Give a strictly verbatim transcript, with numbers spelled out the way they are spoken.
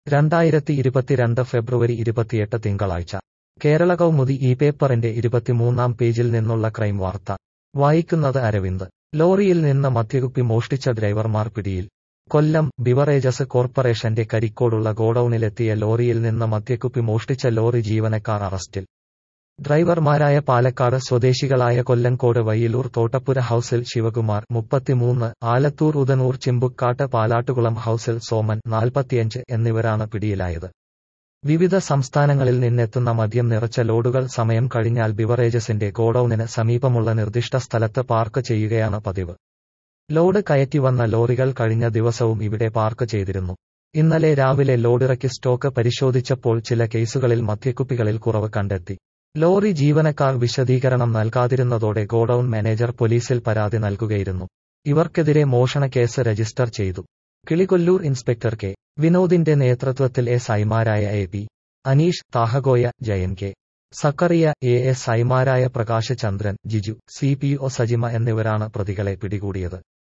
രണ്ടായിരത്തി ഇരുപത്തിരണ്ട് ഫെബ്രുവരി ഇരുപത്തിയെട്ട് തിങ്കളാഴ്ച കേരള കൗമുദി ഈ പേപ്പറിന്റെ ഇരുപത്തിമൂന്നാം പേജിൽ നിന്നുള്ള ക്രൈം വാർത്ത വായിക്കുന്നത് അരവിന്ദ്. ലോറിയിൽ നിന്ന് മദ്യകുപ്പി മോഷ്ടിച്ച ഡ്രൈവർമാർ പിടിയിൽ. കൊല്ലം ബിവറേജസ് കോർപ്പറേഷന്റെ കരിക്കോടുള്ള ഗോഡൌണിലെത്തിയ ലോറിയിൽ നിന്ന് മദ്യക്കുപ്പി മോഷ്ടിച്ച ലോറി ജീവനക്കാർ അറസ്റ്റിൽ. ഡ്രൈവർമാരായ പാലക്കാട് സ്വദേശികളായ കൊല്ലങ്കോട് വയ്യിലൂർ തോട്ടപ്പുര ഹൌസിൽ ശിവകുമാർ മുപ്പത്തിമൂന്ന്, ആലത്തൂർ ഉദനൂർ ചിമ്പുക്കാട്ട് പാലാട്ടുകുളം ഹൌസിൽ സോമൻ നാൽപ്പത്തിയഞ്ച് എന്നിവരാണ് പിടിയിലായത്. വിവിധ സംസ്ഥാനങ്ങളിൽ നിന്നെത്തുന്ന മദ്യം നിറച്ച ലോഡുകൾ സമയം കഴിഞ്ഞാൽ ബിവറേജസിന്റെ ഗോഡൌണിന് സമീപമുള്ള നിർദ്ദിഷ്ട സ്ഥലത്ത് പാർക്ക് ചെയ്യുകയാണ് പതിവ്. ലോഡ് കയറ്റി വന്ന ലോറികൾ കഴിഞ്ഞ ദിവസവും ഇവിടെ പാർക്ക് ചെയ്തിരുന്നു. ഇന്നലെ രാവിലെ ലോഡിറക്കി സ്റ്റോക്ക് പരിശോധിച്ചപ്പോൾ ചില കേസുകളിൽ മദ്യക്കുപ്പികളിൽ കുറവ് കണ്ടെത്തി. ലോറി ജീവനക്കാർ വിശദീകരണം നൽകാതിരുന്നതോടെ ഗോഡൌൺ മാനേജർ പോലീസിൽ പരാതി നൽകുകയായിരുന്നു. ഇവർക്കെതിരെ മോഷണ കേസ് രജിസ്റ്റർ ചെയ്തു. കിളികൊല്ലൂർ ഇൻസ്പെക്ടർ കെ വിനോദിന്റെ നേതൃത്വത്തിൽ എസ് ഐമാരായ എ പി അനീഷ്, താഹഗോയ, Jayan K Sakkariya, A S ഐമാരായ Prakash Chandran, Jiju, C P O Sajima എന്നിവരാണ് പ്രതികളെ പിടികൂടിയത്.